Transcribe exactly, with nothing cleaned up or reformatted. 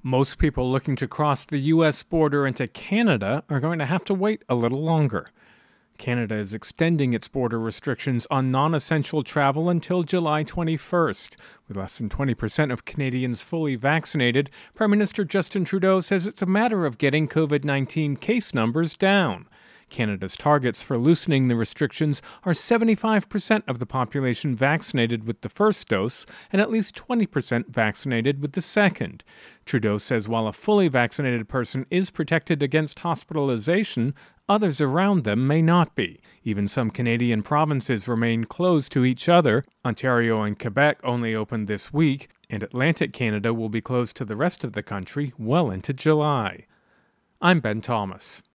Most people looking to cross the U S border into Canada are going to have to wait a little longer. Canada is extending its border restrictions on non-essential travel until July twenty-first. With less than twenty percent of Canadians fully vaccinated, Prime Minister Justin Trudeau says it's a matter of getting covid nineteen case numbers down. Canada's targets for loosening the restrictions are seventy-five percent of the population vaccinated with the first dose and at least twenty percent vaccinated with the second. Trudeau says while a fully vaccinated person is protected against hospitalization, others around them may not be. Even some Canadian provinces remain closed to each other. Ontario and Quebec only opened this week, and Atlantic Canada will be closed to the rest of the country well into July. I'm Ben Thomas.